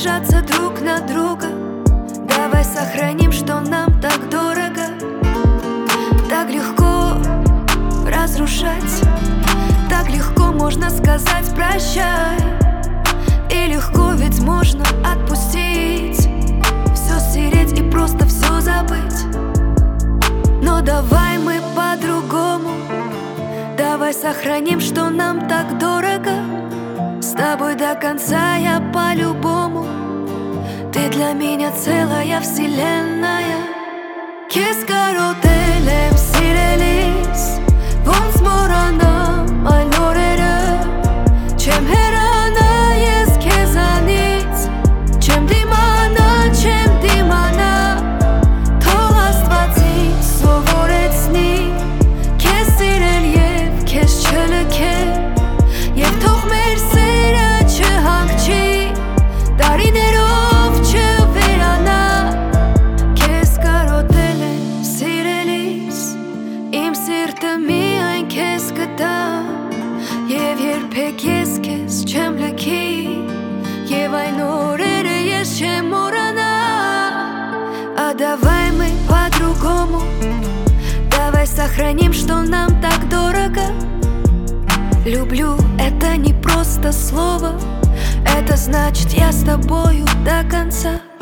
обижаться друг на друга. Давай сохраним, что нам так дорого. Так легко разрушать, так легко можно сказать прощай. И легко ведь можно отпустить, все стереть и просто все забыть. Но давай мы по-другому. Давай сохраним, что нам так дорого. С тобой до конца я по-любому. Ты для меня целая вселенная. Կեսկարոտել եմ, սիրելիս, ոնց մոռանամ այն օրերը։ Չեմ հեռանա ես քեզանից, չեմ դիմանա, թող Աստված ինձ սովորեցնի քեզ սիրել և քեզ չլքել, և թող մեր սերը չհանգչի, տարիներով չվերանա։ Կեսկարոտել եմ, սիրելիս, իմ սիրտը միայն քեզ կտա, և երբեք ես քեզ չեմ լքի, և այն օրերը ես չեմ մոռանա։ Давай мы по-другому. Давай сохраним, что нам так дорого. Люблю — это не просто слово, это значит я с тобою до конца.